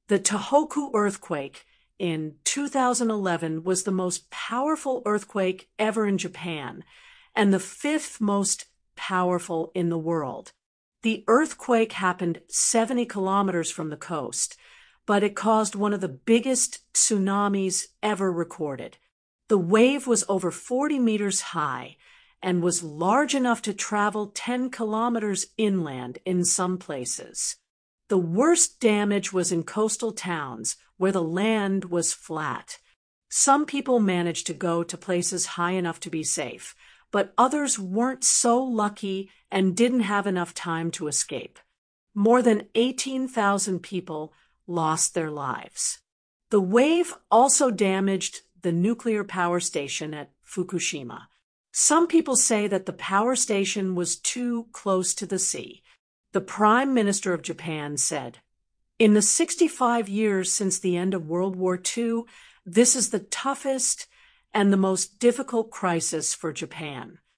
The Tohoku earthquake in 2011 was the most powerful earthquake ever in Japan, and the fifth most powerful in the world. The earthquake happened 70 kilometers from the coast, but it caused one of the biggest tsunamis ever recorded. The wave was over 40 meters high and was large enough to travel 10 kilometers inland in some places. The worst damage was in coastal towns where the land was flat. Some people managed to go to places high enough to be safe, but others weren't so lucky and didn't have enough time to escape. More than 18,000 people lost their lives. The wave also damaged the nuclear power station at Fukushima. Some people say that the power station was too close to the sea. The Prime Minister of Japan said, "In the 65 years since the end of World War II, this is the toughest and the most difficult crisis for Japan.